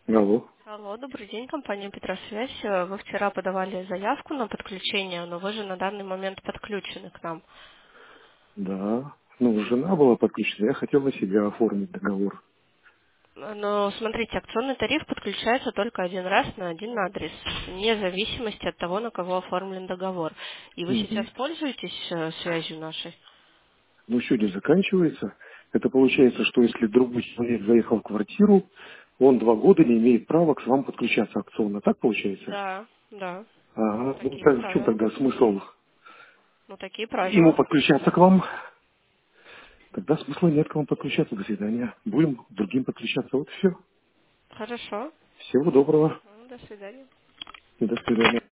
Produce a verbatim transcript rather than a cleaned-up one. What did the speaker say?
Алло. Алло, добрый день, компания Петросвязь. Э, Вы вчера подавали заявку на подключение, но вы же на данный момент подключены к нам. Да. Ну, жена была подключена, я хотел на себя оформить договор. Э, Но смотрите, акционный тариф подключается только один раз на один адрес, вне зависимости от того, на кого оформлен договор. И вы сейчас Мгм. пользуетесь э, связью нашей? Ну, сегодня заканчивается. Это получается, что если другой человек заехал в квартиру, он два года не имеет права к вам подключаться акционно. Так получается? Да, да, Ага. Ну, такие так в чем правила. тогда смысл Ну, такие ему правила. подключаться к вам? Тогда смысла нет к вам подключаться. До свидания. Будем к другим подключаться. Вот все. Хорошо. Всего доброго. Ну, до свидания. И до свидания.